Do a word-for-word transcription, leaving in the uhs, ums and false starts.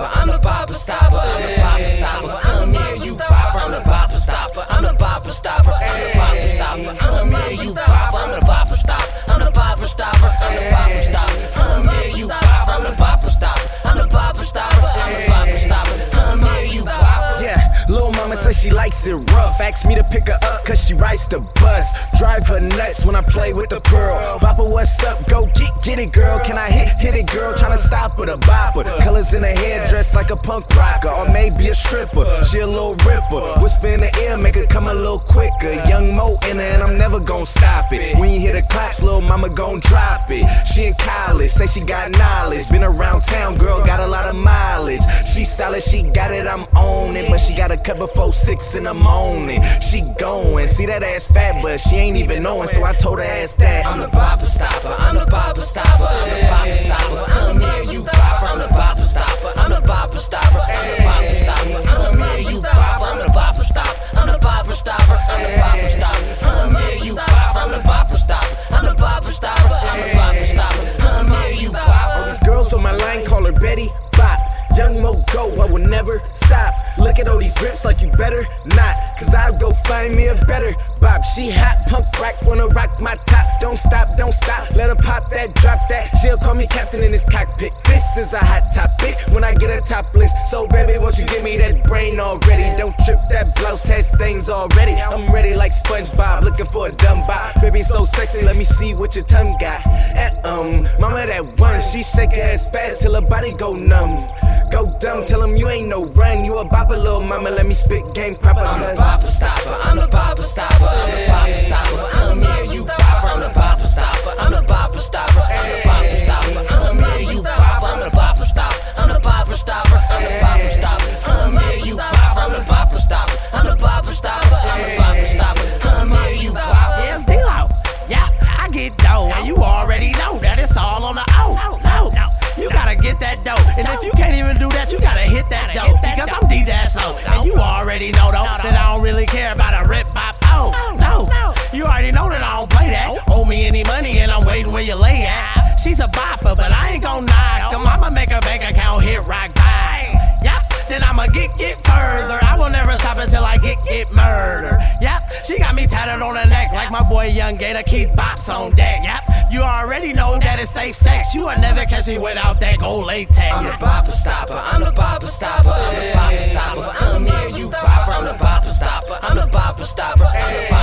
stopper. I'm the bopper stopper. I'm the bopper stopper. Come here, you bopper. I'm the bopper stopper. I'm the bopper stopper. I'm the bopper stopper. Come here, you bopper. I'm the bopper stopper. I'm the bopper stopper. I'm the bopper stopper. Come here, you bopper. I'm the bopper stopper. I'm the bopper stopper. I'm the bopper stopper. Come here, you bopper. Yeah, Lil' mama says she likes it rough. Asked me to pick her up cause she rides the bus. Drive her nuts when I play with the pearl. Bopper, what's up? Go get, get it, girl. Can I hit, hit it, girl? Tryna stop her, the bopper. Colors in her hair, dressed like a punk rocker. Or maybe a stripper, she a little ripper. Whisper in the ear, make her come a little quicker. Young Mo in her and I'm never gon' stop it. When you hear the claps, lil' mama gon' drop it. She in college, say she got knowledge. Been around town, girl, got a lot of mileage. She solid, she got it, I'm on it. But she got a cut before six in the morning. She going, see that ass fat, but she ain't even knowing. So I told her ass that I'm the bopper stopper, I'm the bopper stopper, I'm the bopper stopper. Come here, you bopper, I'm the bopper stopper, I'm the bopper stopper, I'm the bopper stopper. Come here, you bopper, I'm the bopper stopper, I'm the bopper stopper, I'm the bopper stopper. Come here, you bopper, I'm the bopper stopper, I'm the bopper stopper, I'm the bopper stopper. Come here, you bopper. All these girls on my line call her Betty Bop. Young Mo go, I will never stop. Look at all these rips like you better not, cause I'll go find me a better bop. She hot, punk rock, wanna rock my top. Don't stop, don't stop, let her pop that, drop that. She'll call me captain in this cockpit. This is a hot topic when I get a topless. So baby, won't you give me that brain already? Don't trip, that blouse has stains already. I'm ready like SpongeBob, looking for a dumb bop. Baby so sexy, let me see what your tongue got. And um, mama that one, she shake her ass fast till her body go numb. Go dumb, tell him you ain't no run. You a bopper, little mama, let me spit game proper. I'm the bopper stopper, I'm the bopper stopper, I'm the bopper stopper. Come here, you bopper, I'm the bopper stopper, I'm the bopper stopper, I'm the bopper stopper. Come here, you bopper, I'm the bopper stopper, I'm the bopper stopper, I'm the bopper stopper. Come here, you bopper, I'm the bopper stopper, I'm the bopper stopper, I'm the bopper stopper. Come here, you bopper. Yes, D-Lo. Yeah, I get dough, and you already know that it's all on the O. No, no. You gotta get that dough, and if you can't even do that, you gotta hit that dough. Because I'm D-Dash-O, and you already know though that I don't really care about a rip bop. Oh, no, you already know that I don't play that. Owe me any money, and I'm waiting where you lay at. She's a bopper, but I ain't gon' knock them. I'ma make her bank account hit rock bye. Yep, then I'ma get get further. I will never stop until I get get murder. Yep, she got me tatted on the neck like my boy Young Gator. Keep bops on deck. Yep, you already know that it's safe sex. You will never catch me without that gold latex. I'm the bopper stopper, I'm the bopper stopper, I'm the bopper stopper. Come here, you bopper, I'm the bopper stopper, I'm the bopper stopper, I'm the bopper